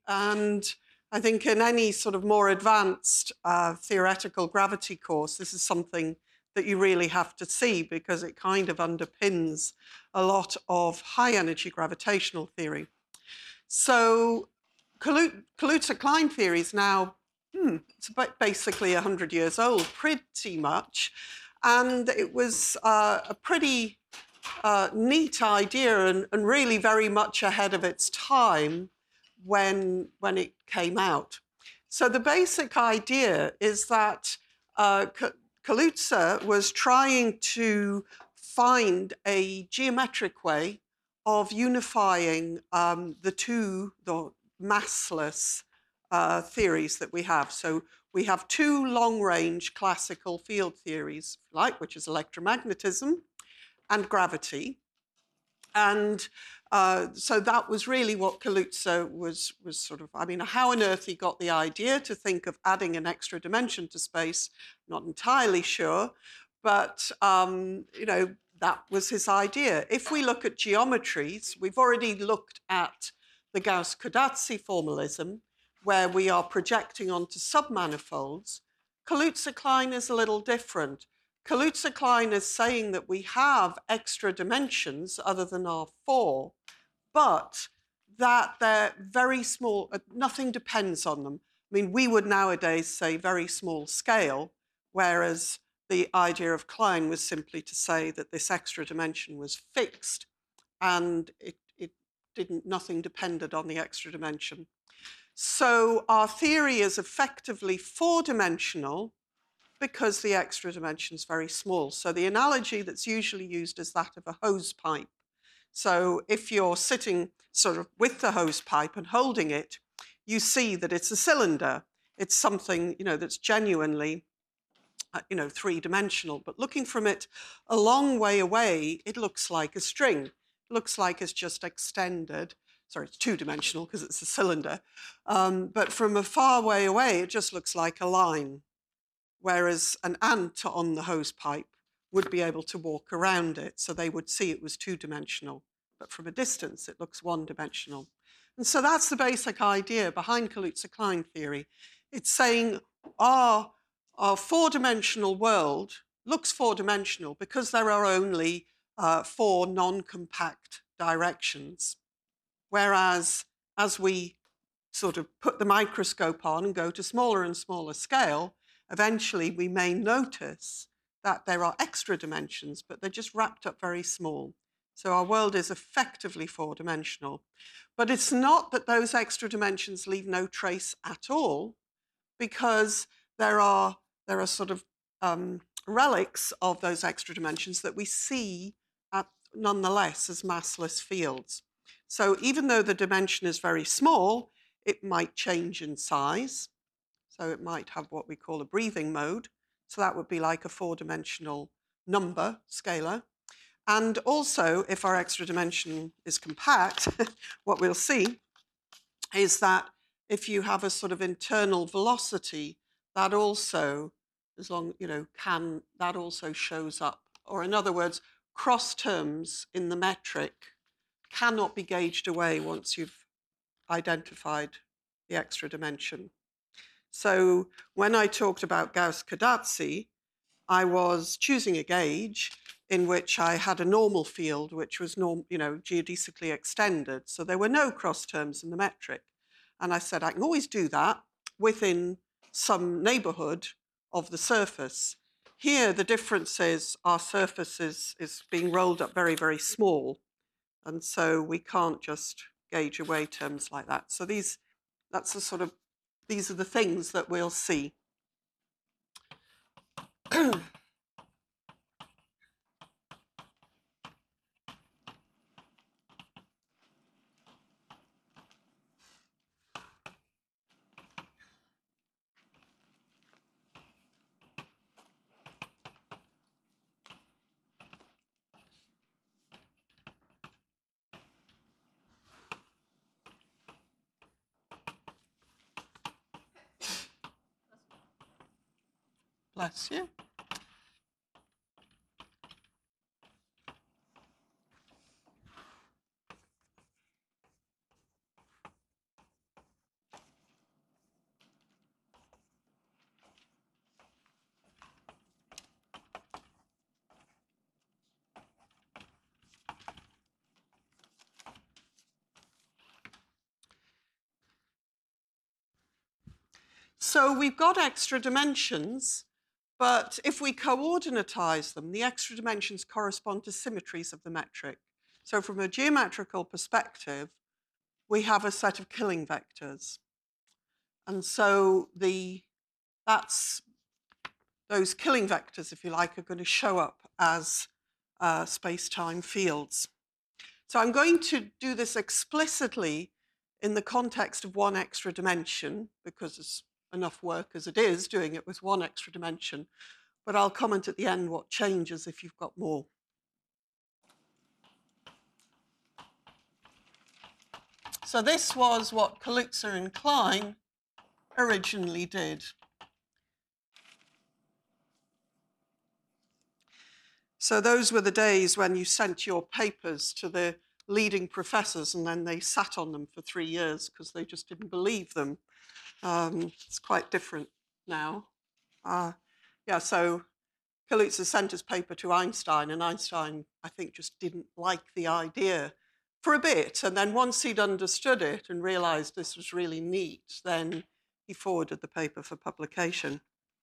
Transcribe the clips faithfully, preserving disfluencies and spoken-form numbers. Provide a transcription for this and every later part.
And I think in any sort of more advanced uh, theoretical gravity course, this is something that you really have to see because it kind of underpins a lot of high-energy gravitational theory. So Kaluza-Klein theory is now, hmm, it's about basically one hundred years old, pretty much. And it was uh, a pretty uh, neat idea and, and really very much ahead of its time when, when it came out. So the basic idea is that uh, Kaluza was trying to find a geometric way of unifying um, the two, the massless uh, theories that we have. So we have two long-range classical field theories, if you like, which is electromagnetism and gravity. And uh, so that was really what Kaluza was, was sort of, I mean, how on earth he got the idea to think of adding an extra dimension to space, not entirely sure, but, um, you know, that was his idea. If we look at geometries, we've already looked at the Gauss-Kordazzi formalism, where we are projecting onto submanifolds. Kaluza-Klein is a little different. Kaluza-Klein is saying that we have extra dimensions other than our four, but that they're very small, nothing depends on them. I mean, we would nowadays say very small scale, whereas the idea of Klein was simply to say that this extra dimension was fixed and it, it didn't, nothing depended on the extra dimension. So our theory is effectively four-dimensional, because the extra dimension is very small. So the analogy that's usually used is that of a hose pipe. So if you're sitting sort of with the hose pipe and holding it, you see that it's a cylinder. It's something, you know, that's genuinely, uh, you know, three-dimensional. But looking from it a long way away, it looks like a string. It looks like it's just extended. Sorry, it's two-dimensional because it's a cylinder. Um, but from a far way away, it just looks like a line, whereas an ant on the hose pipe would be able to walk around it, so they would see it was two-dimensional. But from a distance, it looks one-dimensional. And so that's the basic idea behind Kaluza-Klein theory. It's saying our, our four-dimensional world looks four-dimensional because there are only uh, four non-compact directions. Whereas as we sort of put the microscope on and go to smaller and smaller scale, eventually we may notice that there are extra dimensions, but they're just wrapped up very small. So our world is effectively four-dimensional. But it's not that those extra dimensions leave no trace at all, because there are, there are sort of um, relics of those extra dimensions that we see at, nonetheless as massless fields. So even though the dimension is very small, it might change in size. So it might have what we call a breathing mode. So that would be like a four-dimensional number, scalar. And also, if our extra dimension is compact, what we'll see is that if you have a sort of internal velocity, that also, as long, you know, can, that also shows up. Or in other words, cross terms in the metric cannot be gauged away once you've identified the extra dimension. So when I talked about Gauss-Kordazzi, I was choosing a gauge in which I had a normal field, which was norm, you know, geodesically extended. So there were no cross terms in the metric. And I said, I can always do that within some neighborhood of the surface. Here, the difference is our surface is, is being rolled up very, very small. And so we can't just gauge away terms like that. So these, that's the sort of, these are the things that we'll see. Bless you. So we've got extra dimensions, but if we coordinatize them, the extra dimensions correspond to symmetries of the metric. So from a geometrical perspective, we have a set of Killing vectors. And so the, that's, those Killing vectors, if you like, are going to show up as uh, space-time fields. So I'm going to do this explicitly in the context of one extra dimension, because it's enough work as it is doing it with one extra dimension. But I'll comment at the end what changes if you've got more. So this was what Kaluza and Klein originally did. So those were the days when you sent your papers to the leading professors and then they sat on them for three years because they just didn't believe them. Um, it's quite different now. Uh, yeah, so Kaluza sent his paper to Einstein, and Einstein, I think, just didn't like the idea for a bit. And then once he'd understood it and realized this was really neat, then he forwarded the paper for publication.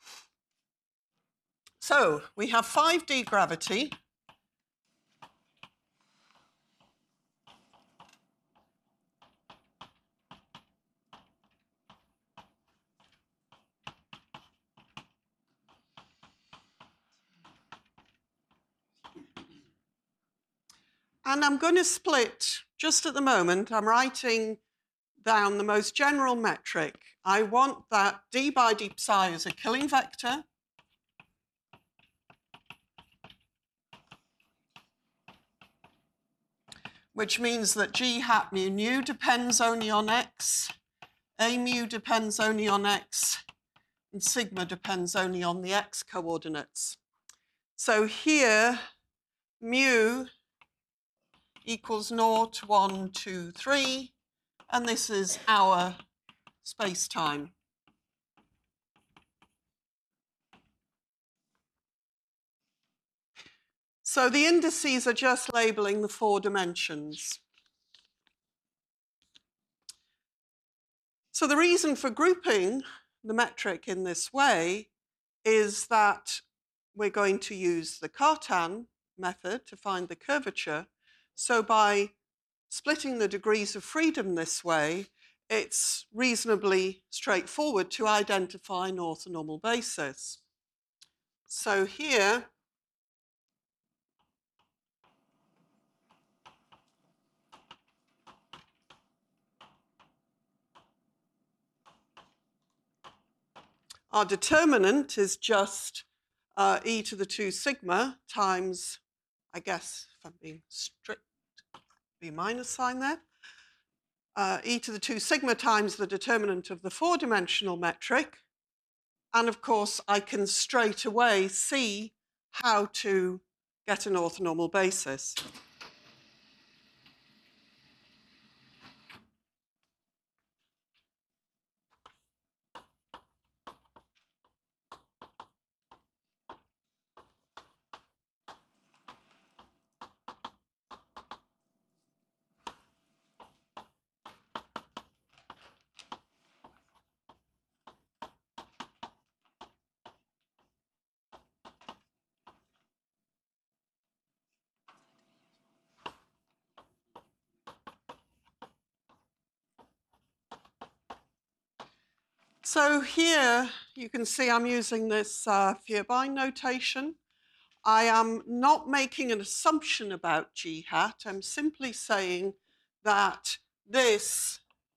So we have five D gravity. And I'm going to split, just at the moment, I'm writing down the most general metric. I want that d by d psi is a Killing vector. Which means that g hat mu nu depends only on x, a mu depends only on x, and sigma depends only on the x coordinates. So here, mu equals zero, one, two, three, and this is our space-time. So the indices are just labeling the four dimensions. So the reason for grouping the metric in this way is that we're going to use the Cartan method to find the curvature. So by splitting the degrees of freedom this way, it's reasonably straightforward to identify an orthonormal basis. So here, our determinant is just uh, e to the two sigma times, I guess, if I'm being strict, b minus sign there, uh, e to the two sigma times the determinant of the four-dimensional metric. And of course, I can straight away see how to get an orthonormal basis. So here you can see I'm using this uh, Vierbein notation. I am not making an assumption about g hat. I'm simply saying that this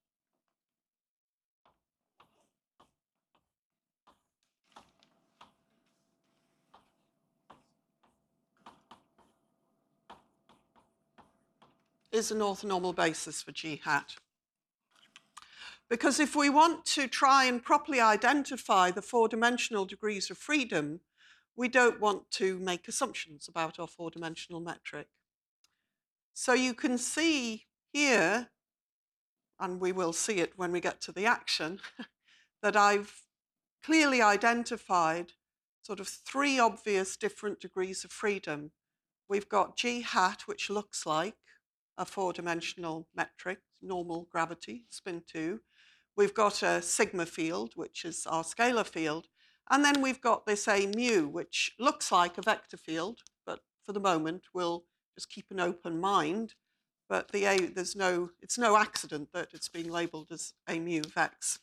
is an orthonormal basis for g hat. Because if we want to try and properly identify the four-dimensional degrees of freedom, we don't want to make assumptions about our four-dimensional metric. So you can see here, and we will see it when we get to the action, that I've clearly identified sort of three obvious different degrees of freedom. We've got g hat, which looks like a four-dimensional metric, normal gravity, spin two. we've got a sigma field, which is our scalar field, and then we've got this A mu, which looks like a vector field, but for the moment we'll just keep an open mind. But the A, there's no, it's no accident that it's being labelled as A mu vex.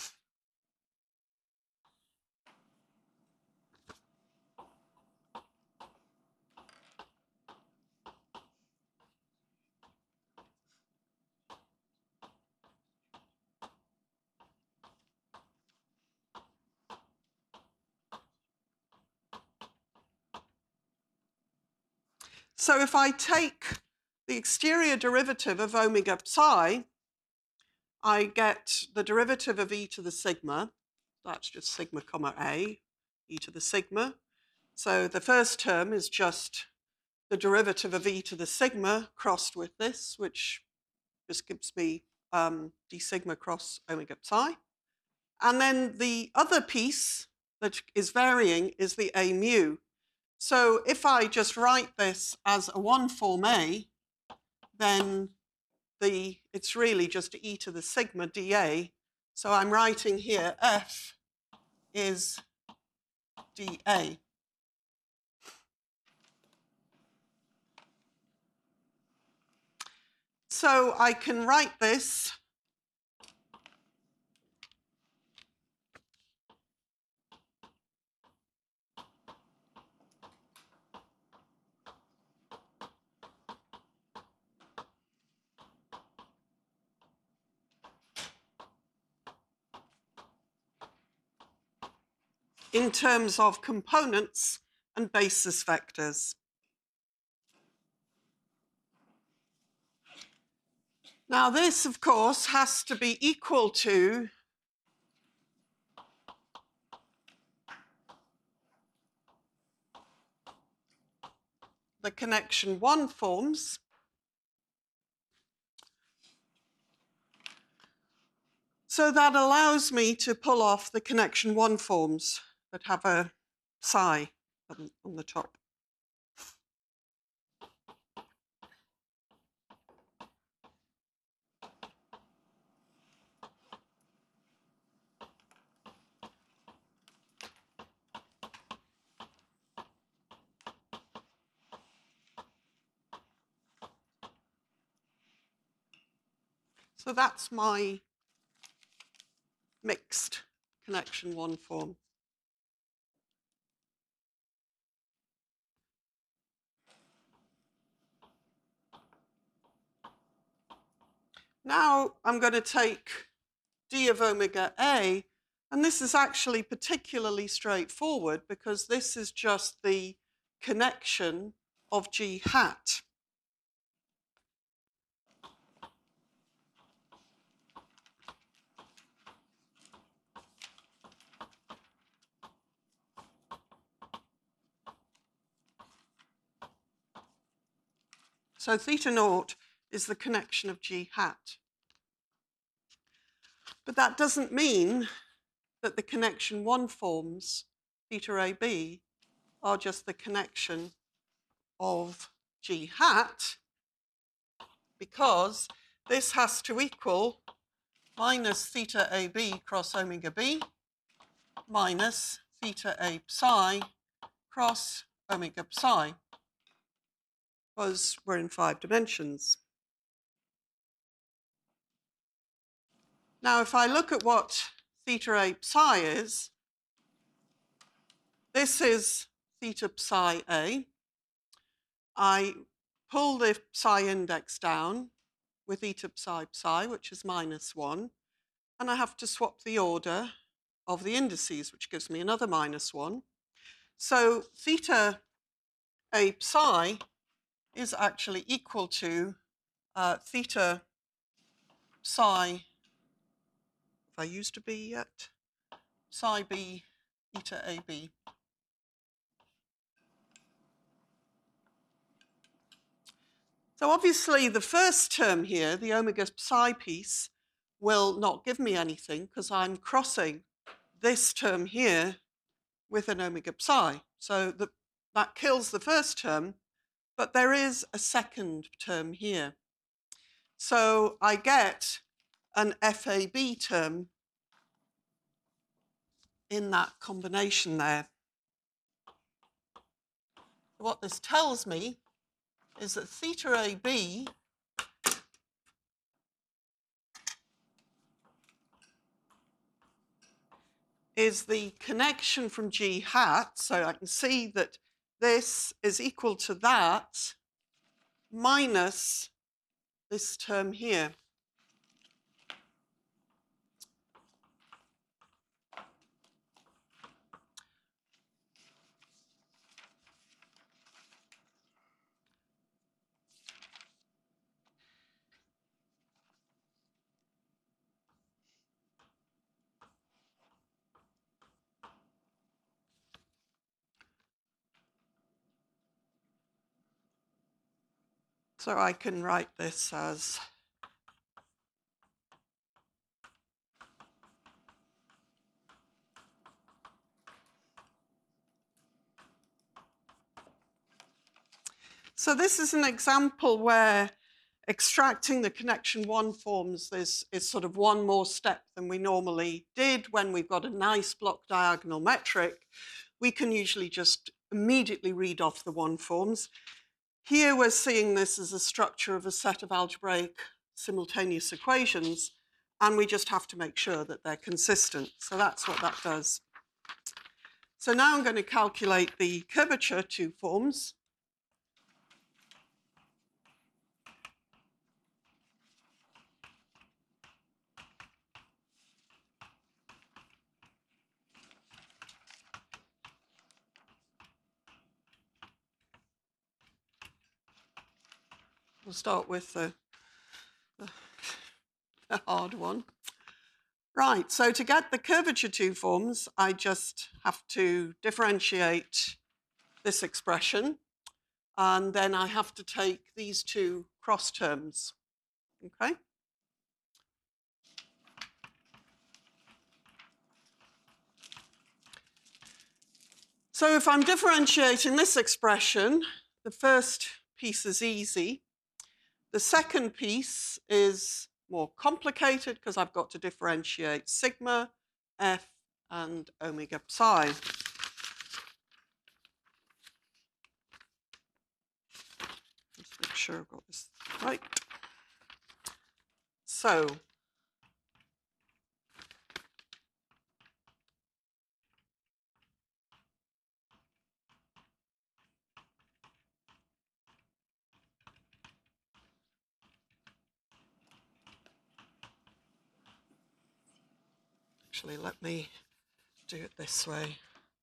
So if I take the exterior derivative of omega psi, I get the derivative of e to the sigma. That's just sigma comma a, e to the sigma. So the first term is just the derivative of e to the sigma crossed with this, which just gives me um, d sigma cross omega psi. And then the other piece that is varying is the a mu. So if I just write this as a one form A, then the, it's really just e to the sigma dA. So I'm writing here F is dA. So I can write this in terms of components and basis vectors. Now this, of course, has to be equal to the connection one forms. So that allows me to pull off the connection one forms that have a psi on, on the top. So that's my mixed connection one form. Now I'm going to take d of omega A, and this is actually particularly straightforward because this is just the connection of g hat. So theta naught is the connection of g hat. But that doesn't mean that the connection one forms, theta A B, are just the connection of g hat, because this has to equal minus theta A B cross omega B minus theta A psi cross omega psi, because we're in five dimensions. Now, if I look at what theta A psi is, this is theta psi A. I pull the psi index down with eta psi psi, which is minus one, and I have to swap the order of the indices, which gives me another minus one. So theta A psi is actually equal to uh, theta psi, if I used a B yet, psi B eta A B. So obviously the first term here, the omega psi piece, will not give me anything because I'm crossing this term here with an omega psi. So the, that kills the first term, but there is a second term here. So I get an F A B term in that combination there. What this tells me is that theta A B is the connection from G hat, so I can see that this is equal to that minus this term here. So I can write this as so this is an example where extracting the connection one forms is, is sort of one more step than we normally did. When we've got a nice block diagonal metric, we can usually just immediately read off the one forms. Here we're seeing this as a structure of a set of algebraic simultaneous equations, and we just have to make sure that they're consistent. So that's what that does. So now I'm going to calculate the curvature two forms. We'll start with the, the, the hard one. Right, so to get the curvature two forms, I just have to differentiate this expression, and then I have to take these two cross terms, okay? So if I'm differentiating this expression, the first piece is easy. The second piece is more complicated because I've got to differentiate sigma, f, and omega psi. Let's make sure I've got this right. So actually, let me do it this way.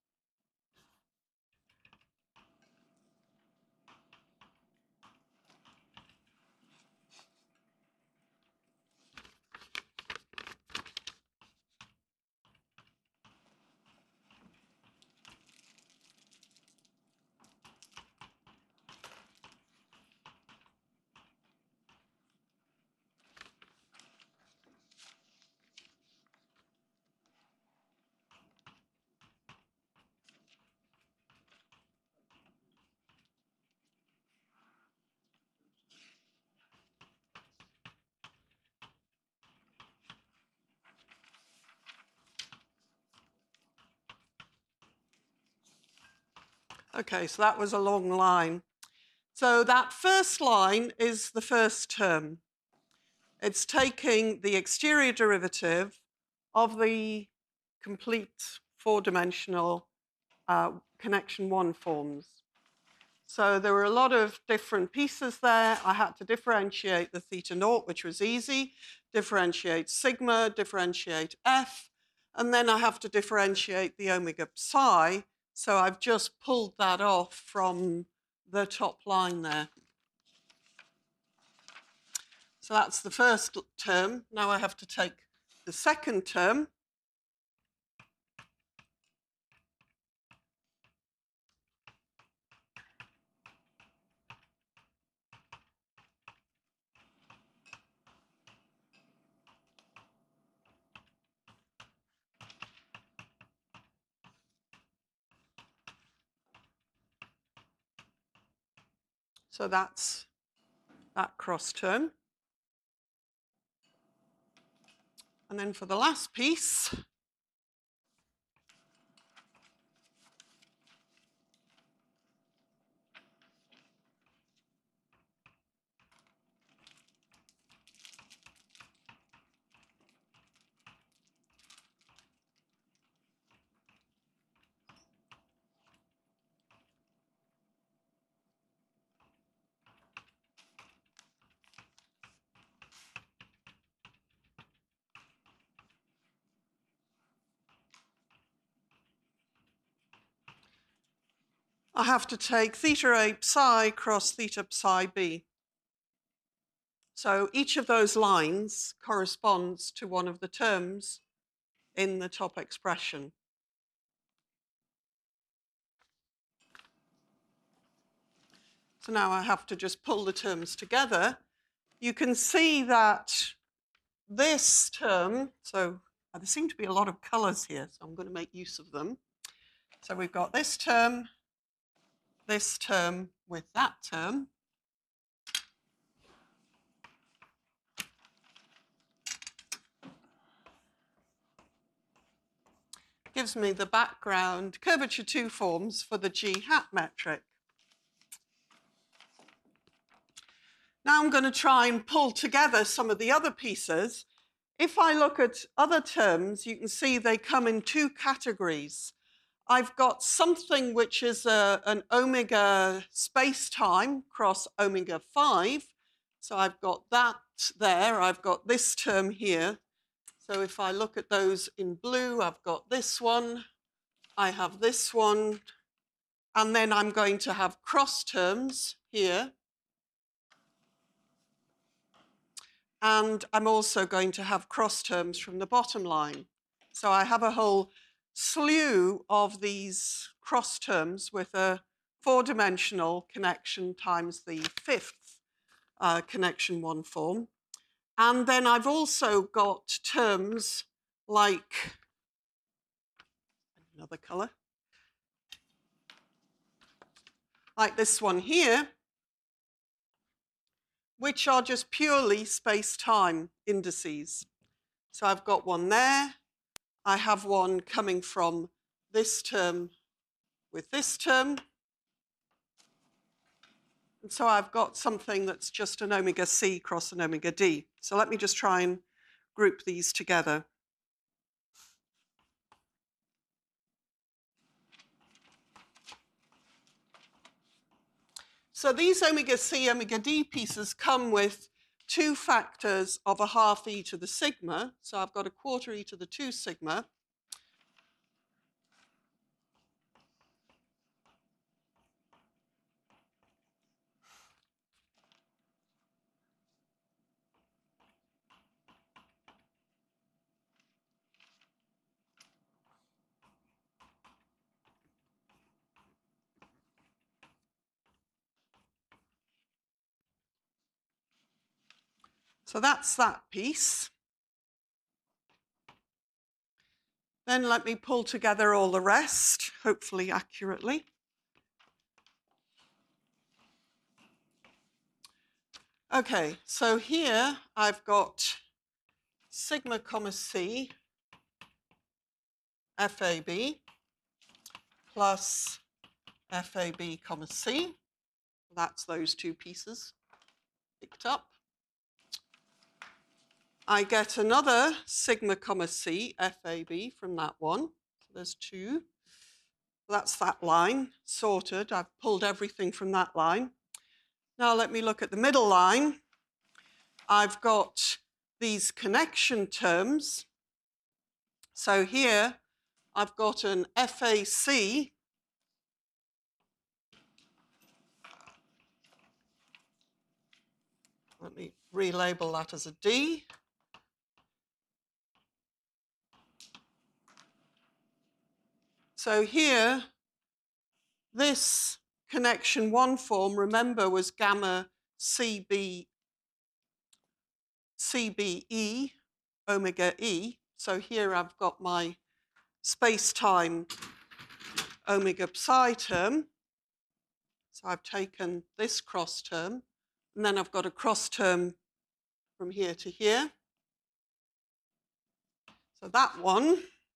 Okay, so that was a long line. So that first line is the first term. It's taking the exterior derivative of the complete four-dimensional uh, connection one forms. So there were a lot of different pieces there. I had to differentiate the theta naught, which was easy, differentiate sigma, differentiate f, and then I have to differentiate the omega psi. So I've just pulled that off from the top line there. So that's the first term. Now I have to take the second term. So that's that cross term. And then for the last piece, I have to take theta A psi cross theta psi b. So each of those lines corresponds to one of the terms in the top expression. So now I have to just pull the terms together. You can see that this term, so there seem to be a lot of colours here, so I'm going to make use of them. So we've got this term, this term with that term. Gives me the background curvature two forms for the G hat metric. Now I'm going to try and pull together some of the other pieces. If I look at other terms, you can see they come in two categories. I've got something which is a, an omega space-time cross omega five. So I've got that there. I've got this term here. So if I look at those in blue, I've got this one. I have this one. And then I'm going to have cross terms here. And I'm also going to have cross terms from the bottom line. So I have a whole slew of these cross terms with a four-dimensional connection times the fifth uh, connection one form. And then I've also got terms like another color, like this one here, which are just purely space-time indices. So I've got one there. I have one coming from this term with this term. And so I've got something that's just an omega C cross an omega D. So let me just try and group these together. So these omega C, omega D pieces come with two factors of a half e to the sigma. So I've got a quarter e to the two sigma. So that's that piece. Then let me pull together all the rest, hopefully accurately. Okay, so here I've got sigma comma c F A B plus F A B comma c. That's those two pieces picked up. I get another sigma comma c F A B from that one. So there's two. That's that line sorted. I've pulled everything from that line. Now let me look at the middle line. I've got these connection terms. So here I've got an F A C let me relabel that as a D. So here, this connection one form, remember, was gamma C B, C B E, omega E. So here I've got my space-time omega psi term. So I've taken this cross term, and then I've got a cross term from here to here. So that one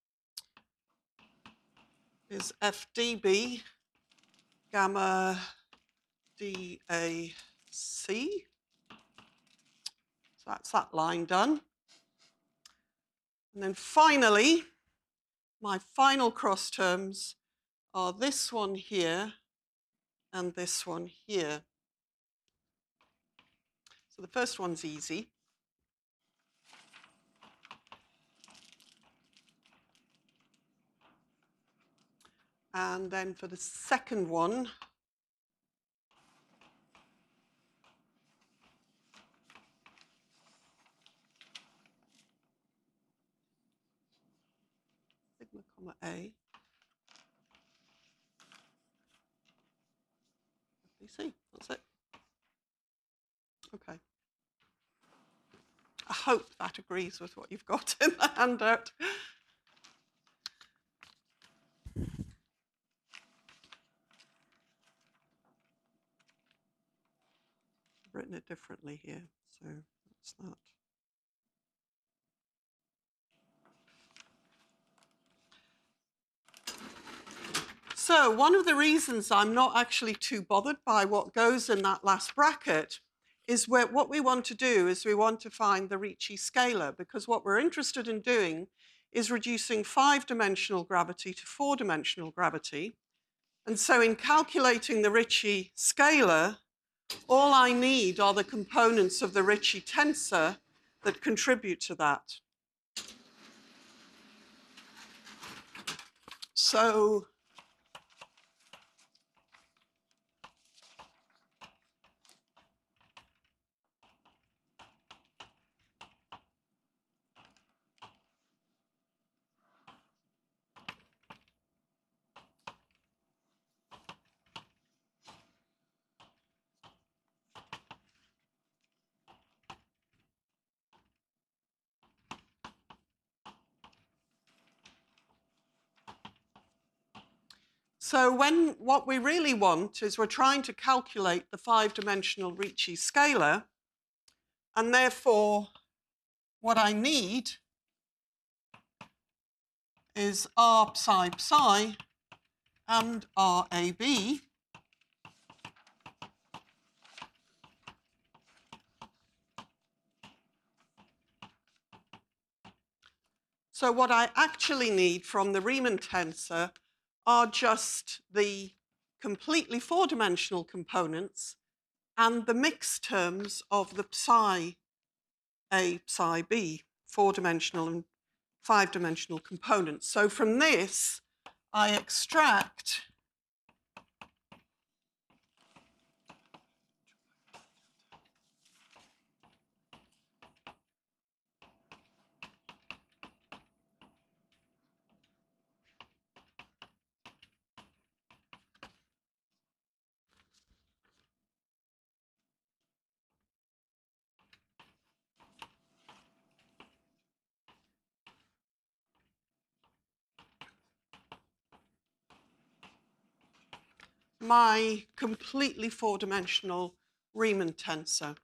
is F D B gamma D A C. So that's that line done. And then finally, my final cross terms are this one here and this one here. So the first one's easy. And then for the second one, sigma comma A, you see, that's it. Okay. I hope that agrees with what you've got in the handout. I've written it differently here, so that's that. So one of the reasons I'm not actually too bothered by what goes in that last bracket is where what we want to do is we want to find the Ricci scalar, because what we're interested in doing is reducing five-dimensional gravity to four-dimensional gravity. And so in calculating the Ricci scalar, all I need are the components of the Ricci tensor that contribute to that. So So when what we really want is we're trying to calculate the five-dimensional Ricci scalar, and therefore what I need is R psi psi and R A B. So what I actually need from the Riemann tensor are just the completely four-dimensional components and the mixed terms of the psi A, psi B, four-dimensional and five-dimensional components. So from this, I extract my completely four-dimensional Riemann tensor.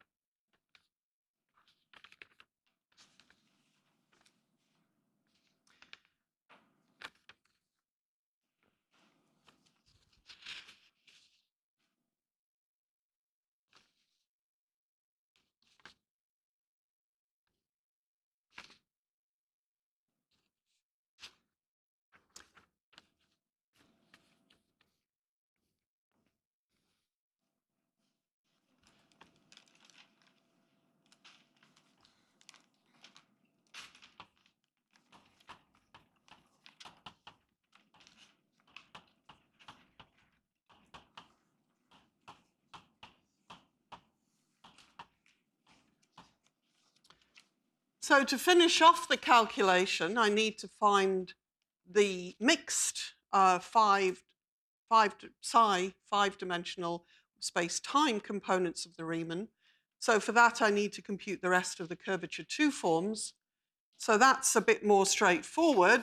So to finish off the calculation, I need to find the mixed uh, five, five psi five-dimensional space-time components of the Riemann. So for that, I need to compute the rest of the curvature two forms. So that's a bit more straightforward.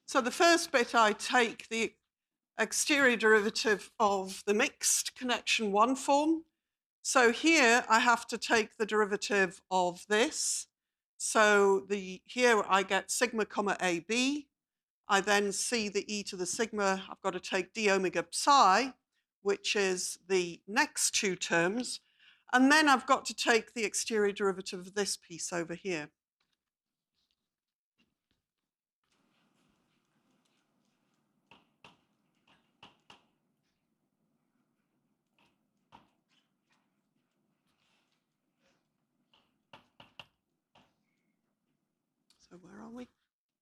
So the first bit, I take the exterior derivative of the mixed connection one form. So here I have to take the derivative of this. So the, here I get sigma comma A B. I then see the e to the sigma. I've got to take d omega psi, which is the next two terms. And then I've got to take the exterior derivative of this piece over here. So where are we?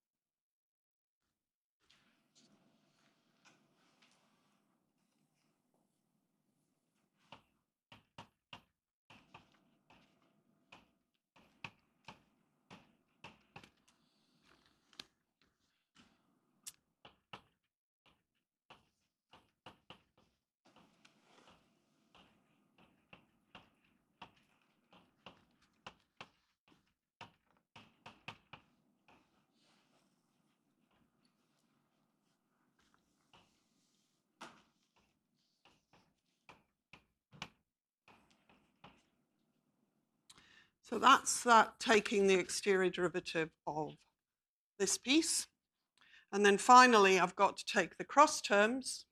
So that's that, taking the exterior derivative of this piece. And then finally, I've got to take the cross terms.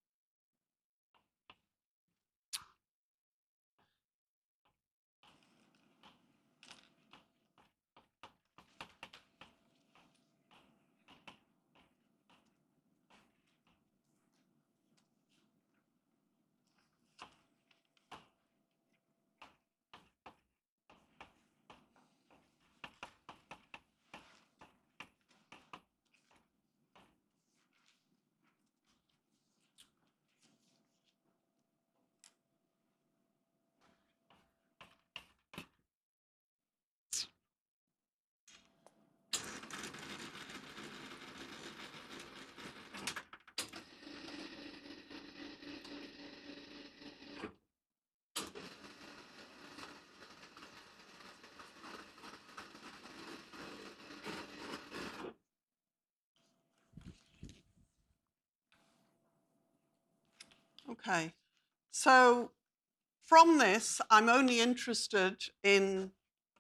Okay, so from this, I'm only interested in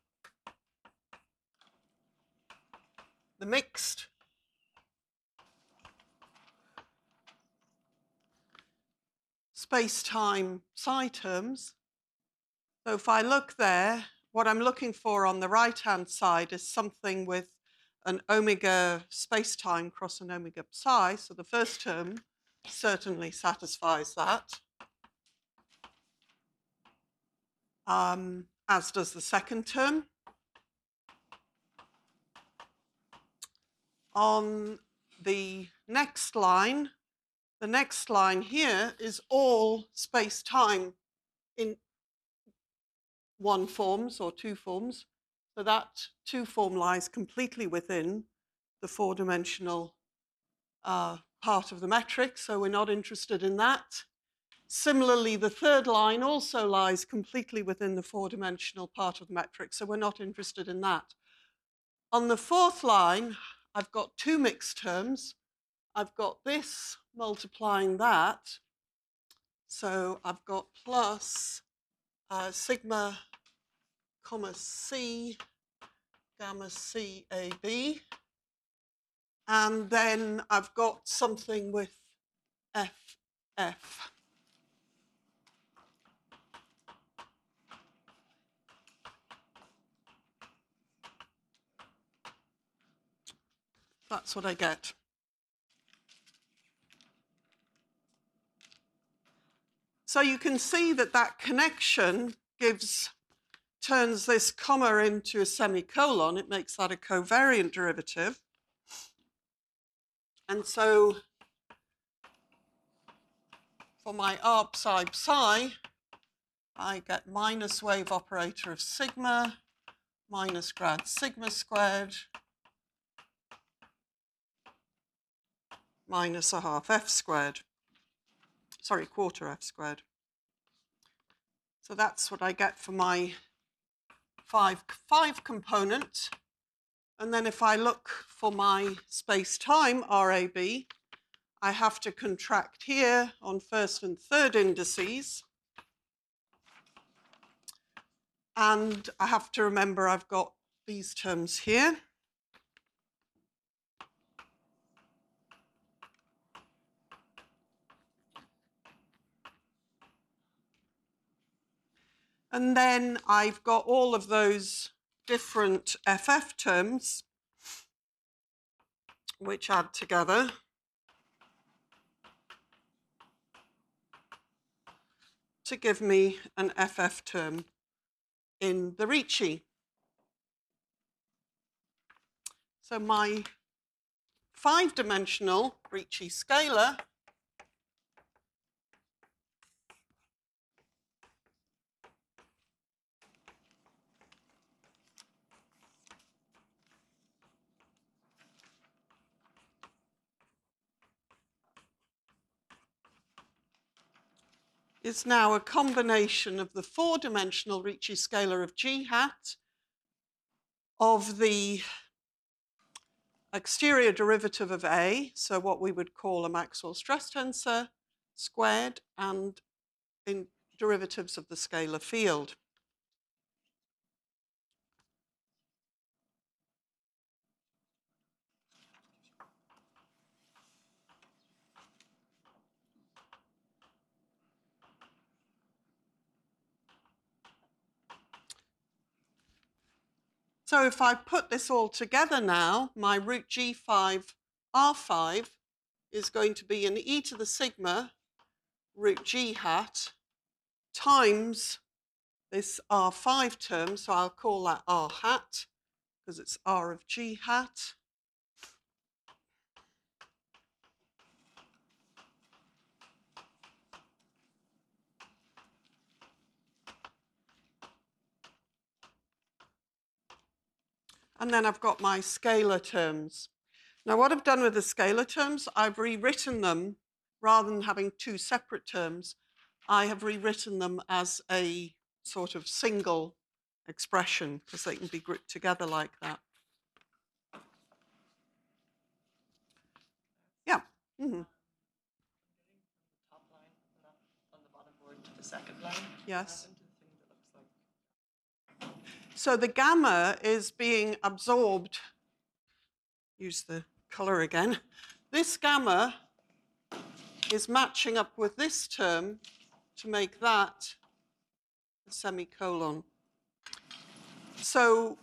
the mixed space-time psi terms. So if I look there, what I'm looking for on the right-hand side is something with an omega space-time cross an omega psi. So the first term certainly satisfies that, um, as does the second term. On the next line, the next line here is all space-time in one forms or two forms. So that two form lies completely within the four-dimensional uh, part of the metric, so we're not interested in that. Similarly, the third line also lies completely within the four-dimensional part of the metric, so we're not interested in that. On the fourth line, I've got two mixed terms. I've got this multiplying that, so I've got plus uh, sigma comma c gamma c a b, and then I've got something with f f. That's what I get. So you can see that that connection gives, turns this comma into a semicolon. It makes that a covariant derivative. And so for my arc psi psi, I get minus wave operator of sigma minus grad sigma squared minus a half f squared. Sorry, quarter f squared. So that's what I get for my five, five component And then if I look for my space-time R A B, I have to contract here on first and third indices. And I have to remember I've got these terms here. And then I've got all of those different F F terms which add together. To give me an F F term in the Ricci. So my five-dimensional Ricci scalar is now a combination of the four-dimensional Ricci scalar of G hat, of the exterior derivative of A, so what we would call a Maxwell stress tensor squared, and in derivatives of the scalar field. So if I put this all together now, my root G five R five is going to be an e to the sigma root G hat times this R five term, so I'll call that R hat, because it's R of G hat. And then I've got my scalar terms. Now what I've done with the scalar terms, I've rewritten them, rather than having two separate terms, I have rewritten them as a sort of single expression, because they can be grouped together like that. Yeah. Mm-hmm. Top line on the bottom board to the second line. Yes. So the gamma is being absorbed. Use the color again. This gamma is matching up with this term to make that a semicolon. So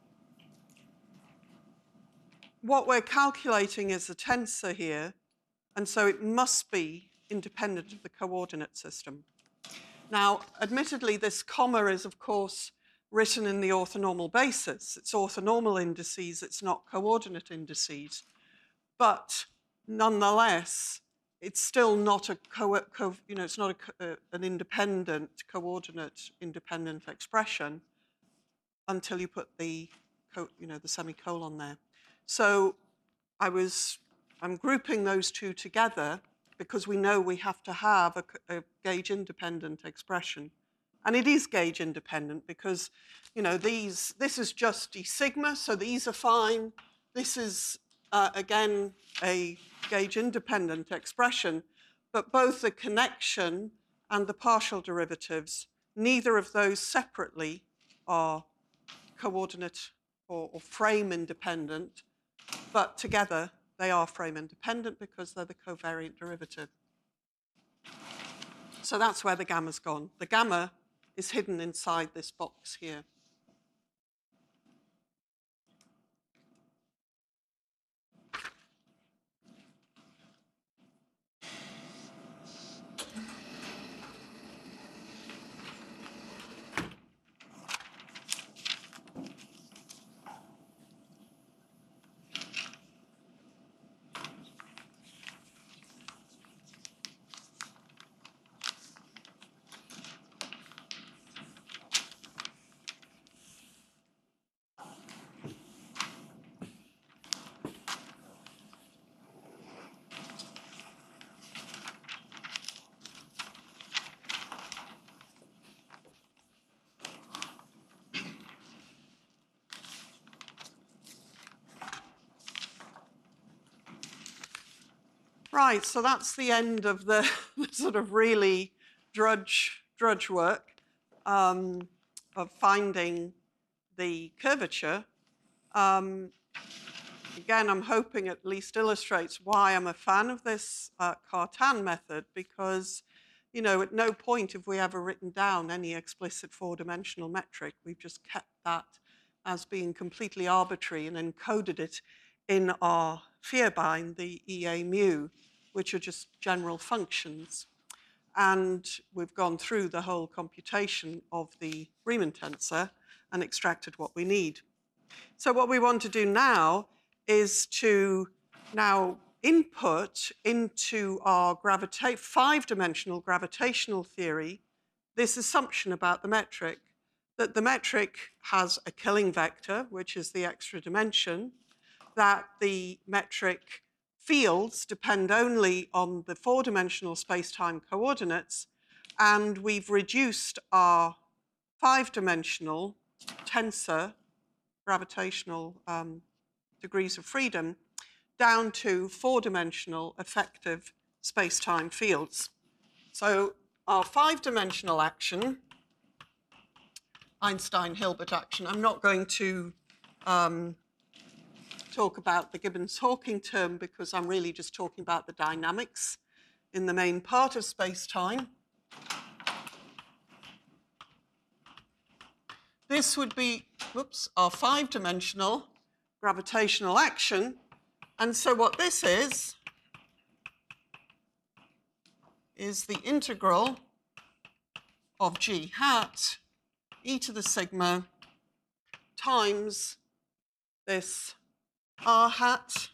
what we're calculating is a tensor here, and so it must be independent of the coordinate system. Now, admittedly, this comma is, of course, written in the orthonormal basis. It's orthonormal indices, it's not coordinate indices. But nonetheless, it's still not a co, co you know, it's not a, uh, an independent, coordinate independent expression until you put the, co, you know, the semicolon there. So I was, I'm grouping those two together because we know we have to have a, a gauge independent expression. And it is gauge independent because, you know, these, this is just d sigma, so these are fine. This is, uh, again, a gauge independent expression, but both the connection and the partial derivatives, neither of those separately are coordinate or, or frame independent, but together they are frame independent because they're the covariant derivative. So that's where the gamma's gone. The gamma is hidden inside this box here. Right, so that's the end of the, the sort of really drudge, drudge work um, of finding the curvature. Um, again, I'm hoping at least illustrates why I'm a fan of this uh, Cartan method, because, you know, at no point have we ever written down any explicit four-dimensional metric. We've just kept that as being completely arbitrary and encoded it in our Vierbein, the E A mu, which are just general functions. And we've gone through the whole computation of the Riemann tensor and extracted what we need. So what we want to do now is to now input into our gravita- five-dimensional gravitational theory this assumption about the metric, that the metric has a Killing vector, which is the extra dimension, that the metric fields depend only on the four-dimensional space-time coordinates, and we've reduced our five-dimensional tensor, gravitational um, degrees of freedom, down to four-dimensional effective space-time fields. So our five-dimensional action, Einstein-Hilbert action, I'm not going to um, talk about the Gibbons-Hawking term because I'm really just talking about the dynamics in the main part of space-time. This would be, whoops, our five-dimensional gravitational action. And so what this is, is the integral of g hat e to the sigma times this r hat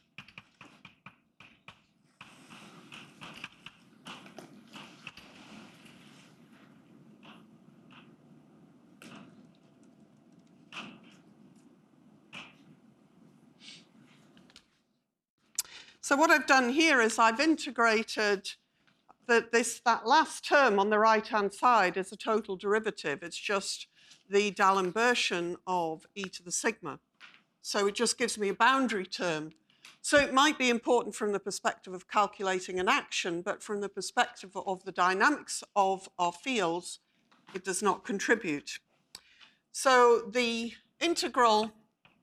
So what I've done here is I've integrated the, this, that last term on the right-hand side is a total derivative. It's just the D'Alembert of e to the sigma. So it just gives me a boundary term. So it might be important from the perspective of calculating an action, but from the perspective of the dynamics of our fields, it does not contribute. So the integral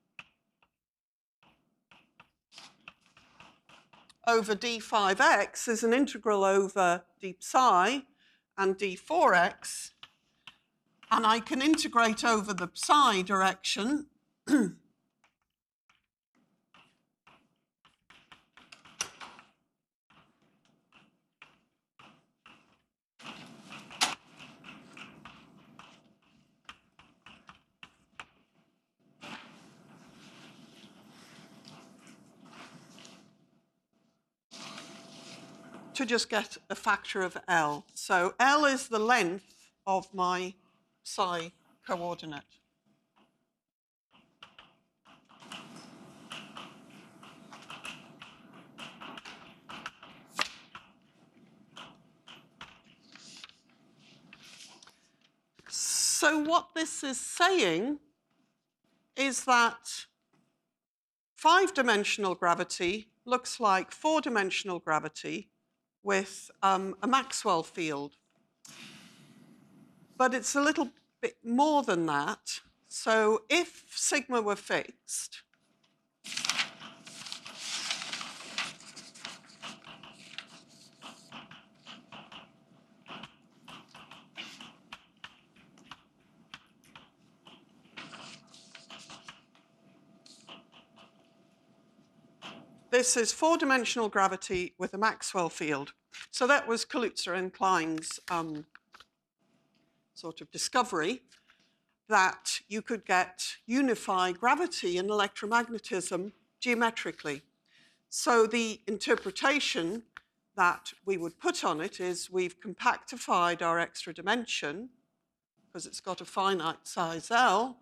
over d five x is an integral over d psi and d four x, and I can integrate over the psi direction to just get a factor of L. So L is the length of my psi coordinate. So what this is saying is that five-dimensional gravity looks like four-dimensional gravity with um, a Maxwell field. But it's a little bit more than that. So if sigma were fixed, this is four-dimensional gravity with a Maxwell field. So that was Kaluza and Klein's um, sort of discovery that you could get unified gravity and electromagnetism geometrically. So the interpretation that we would put on it is we've compactified our extra dimension because it's got a finite size L.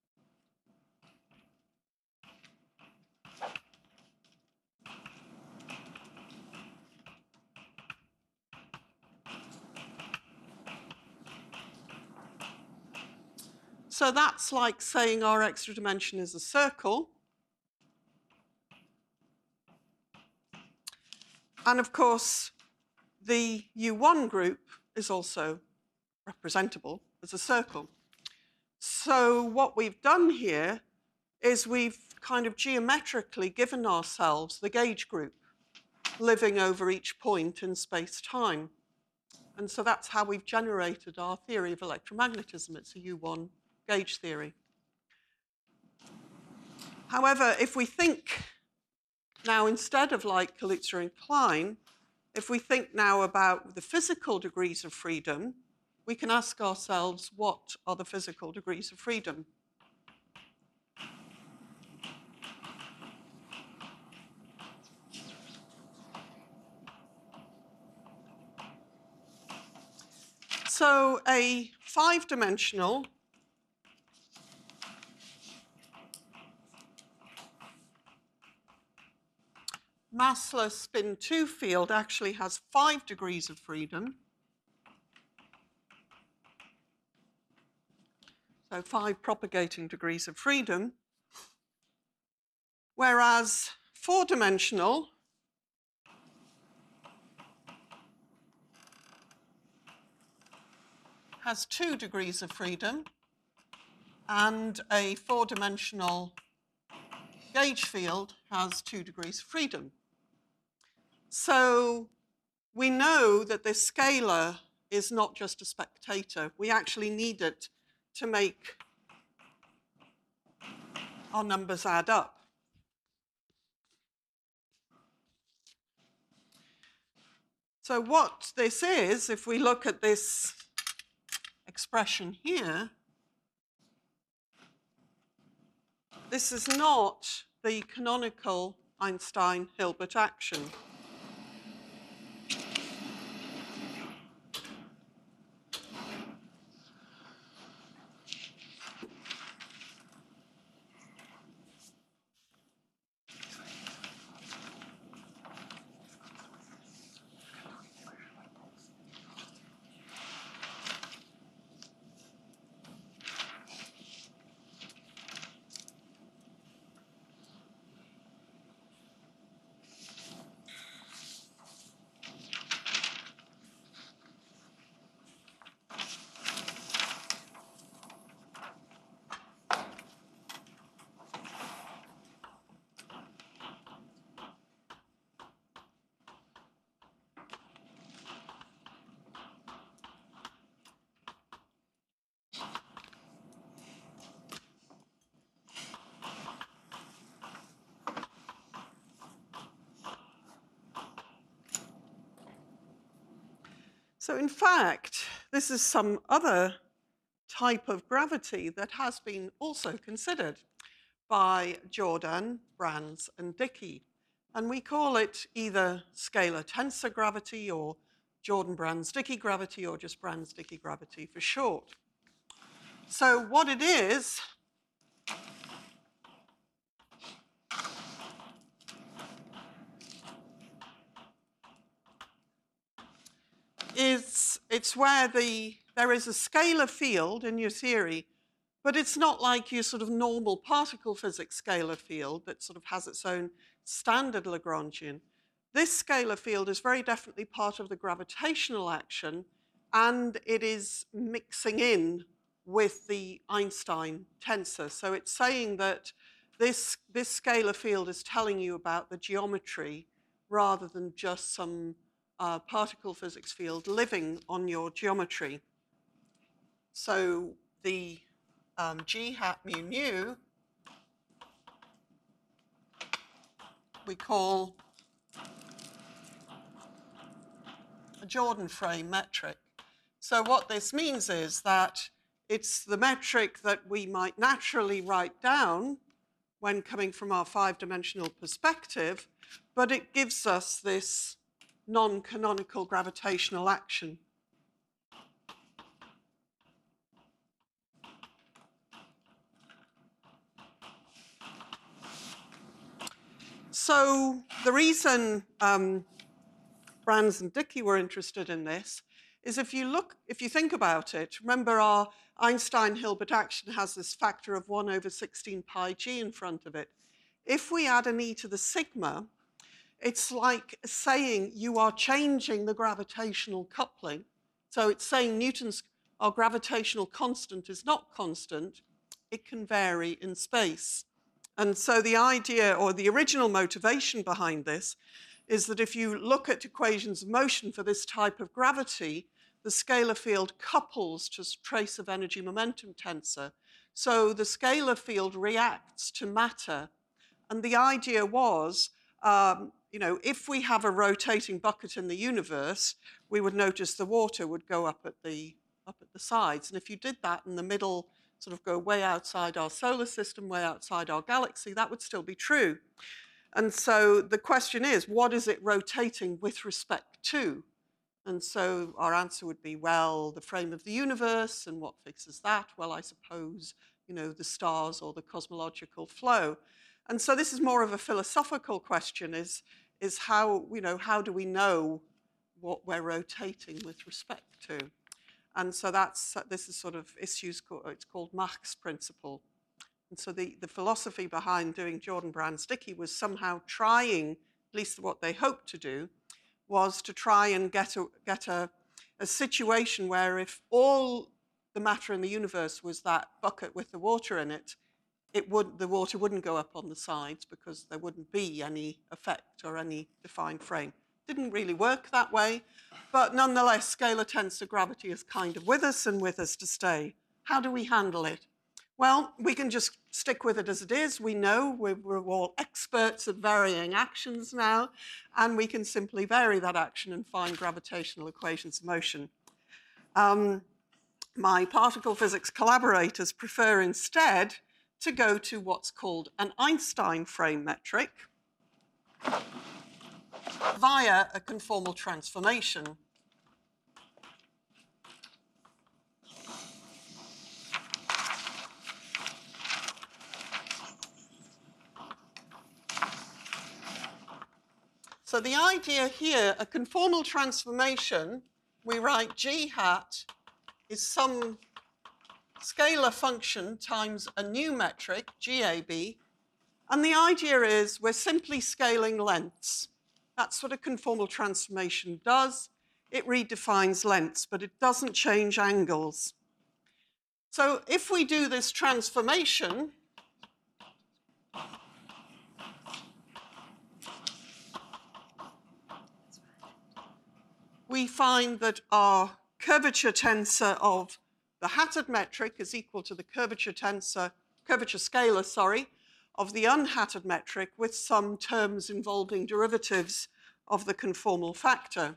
So that's like saying our extra dimension is a circle. And of course, the U one group is also representable as a circle. So what we've done here is we've kind of geometrically given ourselves the gauge group living over each point in space-time. And so that's how we've generated our theory of electromagnetism. It's a U one gauge theory. However, if we think now, instead of like Kaluza and Klein, if we think now about the physical degrees of freedom, we can ask ourselves, what are the physical degrees of freedom? So a five-dimensional massless spin two field actually has five degrees of freedom. So five propagating degrees of freedom. Whereas four-dimensional has two degrees of freedom, and a four-dimensional gauge field has two degrees of freedom. So we know that this scalar is not just a spectator. We actually need it to make our numbers add up. So what this is, if we look at this expression here, this is not the canonical Einstein-Hilbert action. So in fact, this is some other type of gravity that has been also considered by Jordan, Brans, and Dicke. And we call it either scalar tensor gravity or Jordan, Brans, Dicke gravity, or just Brans, Dicke gravity for short. So what it is, is it's where the, there is a scalar field in your theory, but it's not like your sort of normal particle physics scalar field that sort of has its own standard Lagrangian. This scalar field is very definitely part of the gravitational action, and it is mixing in with the Einstein tensor. So it's saying that this, this scalar field is telling you about the geometry rather than just some uh, particle physics field living on your geometry. So the um, G hat mu nu we call a Jordan frame metric. So what this means is that it's the metric that we might naturally write down when coming from our five-dimensional perspective, but it gives us this non-canonical gravitational action. So the reason um, Brans and Dicke were interested in this is if you look, if you think about it, remember our Einstein-Hilbert action has this factor of one over sixteen pi g in front of it. If we add an e to the sigma, it's like saying you are changing the gravitational coupling. So it's saying Newton's, our gravitational constant is not constant, it can vary in space. And so the idea, or the original motivation behind this, is that if you look at equations of motion for this type of gravity, the scalar field couples to trace of energy momentum tensor. So the scalar field reacts to matter. And the idea was, um, you know, if we have a rotating bucket in the universe, we would notice the water would go up at the, up at the sides. And if you did that in the middle, sort of go way outside our solar system, way outside our galaxy, that would still be true. And so the question is, what is it rotating with respect to? And so our answer would be, well, the frame of the universe, and what fixes that? Well, I suppose, you know, the stars or the cosmological flow. And so this is more of a philosophical question, is, is how, you know, how do we know what we're rotating with respect to? And so that's, this is sort of issues, called, it's called Mach's principle. And so the, the philosophy behind doing Jordan Brand's Dickey was somehow trying, at least what they hoped to do, was to try and get a, get a, a situation where if all the matter in the universe was that bucket with the water in it, it would, the water wouldn't go up on the sides because there wouldn't be any effect or any defined frame. Didn't really work that way, but nonetheless, scalar tensor gravity is kind of with us and with us to stay. How do we handle it? Well, we can just stick with it as it is. We know we're, we're all experts at varying actions now, and we can simply vary that action and find gravitational equations of motion. Um, my particle physics collaborators prefer instead to go to what's called an Einstein frame metric via a conformal transformation. So the idea here, a conformal transformation, we write G hat is some scalar function times a new metric, G A B, and the idea is we're simply scaling lengths. That's what a conformal transformation does. It redefines lengths, but it doesn't change angles. So if we do this transformation, we find that our curvature tensor of the hatted metric is equal to the curvature tensor, curvature scalar, sorry, of the unhatted metric with some terms involving derivatives of the conformal factor.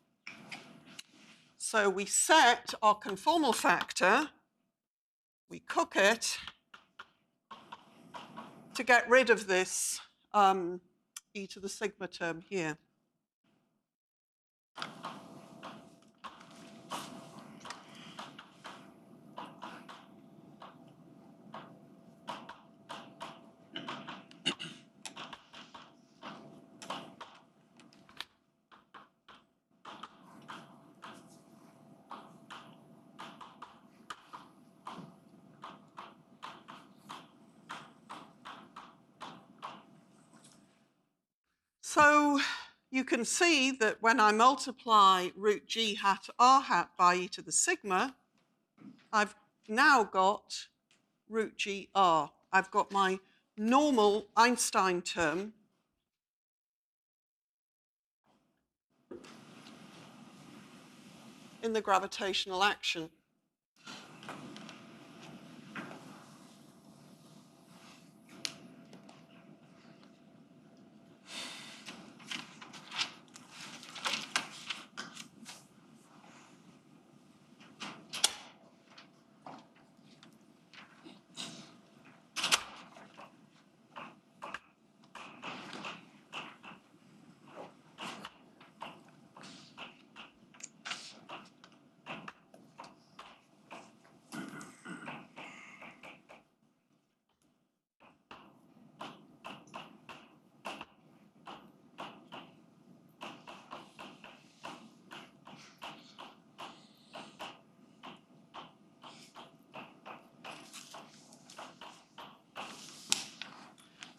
So we set our conformal factor, we cook it to get rid of this um, e to the sigma term here. So you can see that when I multiply root g hat r hat by e to the sigma, I've now got root g r. I've got my normal Einstein term in the gravitational action.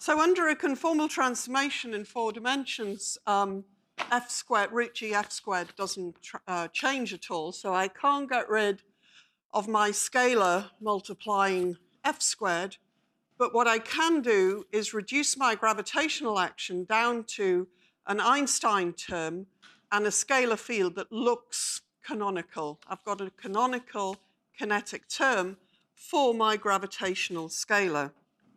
So under a conformal transformation in four dimensions, um, f squared, root g f squared doesn't uh, change at all. So I can't get rid of my scalar multiplying f squared. But what I can do is reduce my gravitational action down to an Einstein term and a scalar field that looks canonical. I've got a canonical kinetic term for my gravitational scalar.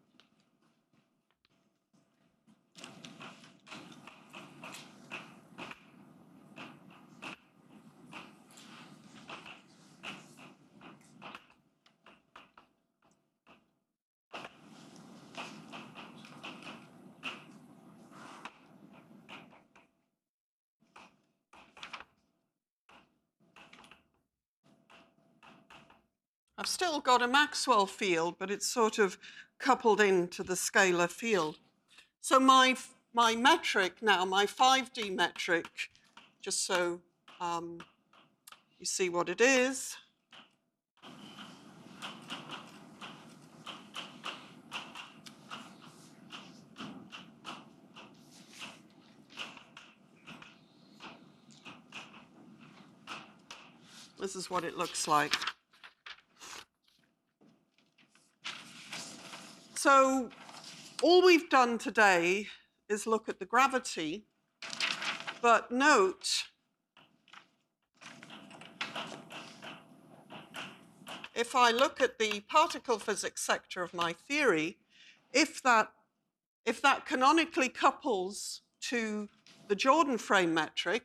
I've still got a Maxwell field, but it's sort of coupled into the scalar field. So my, my metric now, my five D metric, just so um, you see what it is. This is what it looks like. So all we've done today is look at the gravity, but note, if I look at the particle physics sector of my theory, if that, if that canonically couples to the Jordan frame metric,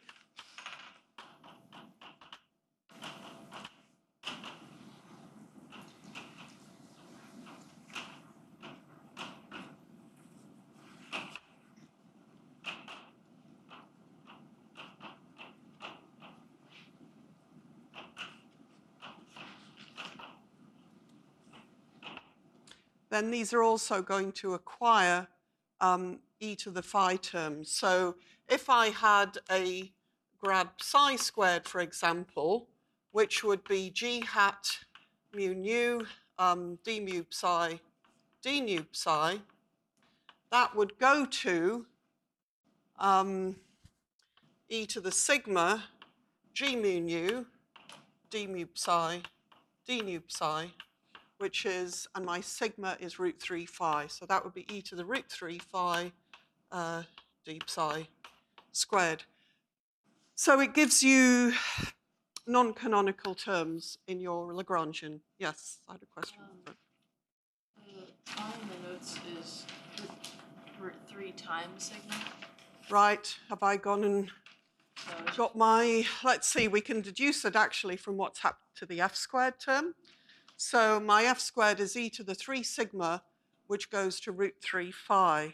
then these are also going to acquire um, e to the phi terms. So if I had a grad psi squared, for example, which would be g hat mu nu um, d mu psi d nu psi, that would go to um, e to the sigma g mu nu d mu psi d nu psi, which is, and my sigma is root three phi. So that would be e to the root three phi uh, d psi squared. So it gives you non-canonical terms in your Lagrangian. Yes, I had a question. Um, the phi in the notes is root, root three times sigma. Right, have I gone and So got my, let's see, we can deduce it actually from what's happened to the f squared term. So my f squared is e to the three sigma, which goes to root three phi.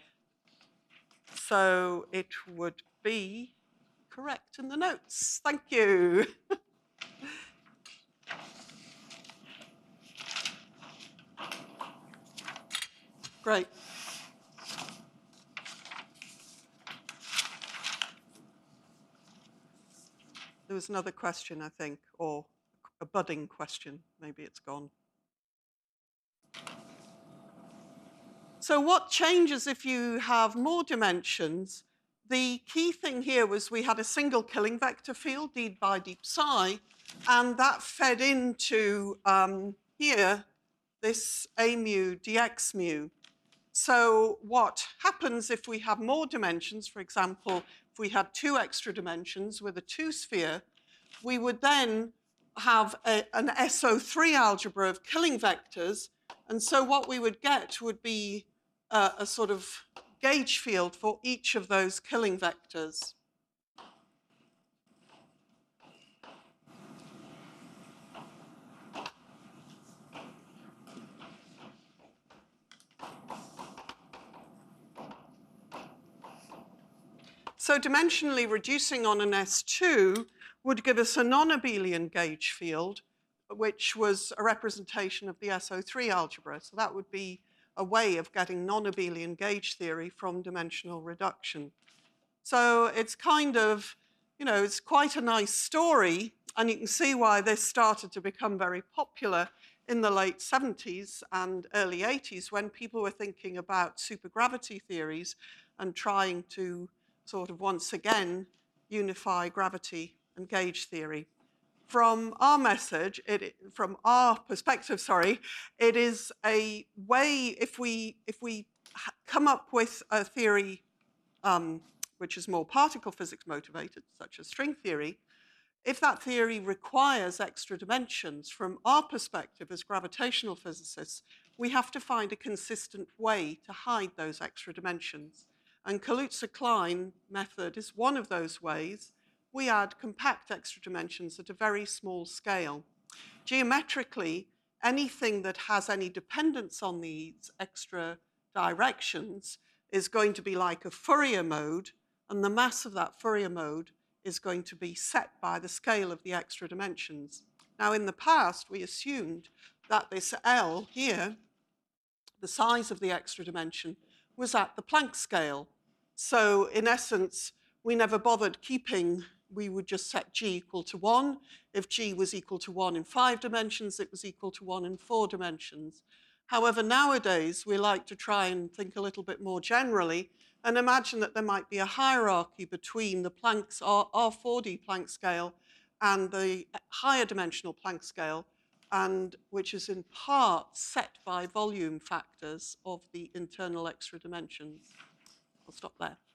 So it would be correct in the notes. Thank you. Great. There was another question, I think, or a budding question. Maybe it's gone. So what changes if you have more dimensions? The key thing here was we had a single killing vector field, d by d psi, and that fed into um, here, this a mu dx mu. So what happens if we have more dimensions, for example, if we had two extra dimensions with a two sphere, we would then have a, an S O three algebra of killing vectors. And so what we would get would be a, a sort of gauge field for each of those killing vectors. So dimensionally reducing on an S two would give us a non-abelian gauge field, which was a representation of the S O three algebra. So that would be a way of getting non-abelian gauge theory from dimensional reduction. So it's kind of, you know, it's quite a nice story, and you can see why this started to become very popular in the late seventies and early eighties, when people were thinking about supergravity theories and trying to sort of once again unify gravity and gauge theory. From our message, it, from our perspective, sorry, it is a way, if we, if we come up with a theory um, which is more particle physics motivated, such as string theory, if that theory requires extra dimensions, from our perspective as gravitational physicists, we have to find a consistent way to hide those extra dimensions. And Kaluza-Klein method is one of those ways. We add compact extra dimensions at a very small scale. Geometrically, anything that has any dependence on these extra directions is going to be like a Fourier mode, and the mass of that Fourier mode is going to be set by the scale of the extra dimensions. Now, in the past, we assumed that this L here, the size of the extra dimension, was at the Planck scale. So, in essence, we never bothered keeping, we would just set G equal to one. If G was equal to one in five dimensions, it was equal to one in four dimensions. However, nowadays, we like to try and think a little bit more generally and imagine that there might be a hierarchy between the Planck's R four D Planck scale and the higher dimensional Planck scale, and which is in part set by volume factors of the internal extra dimensions. I'll stop there.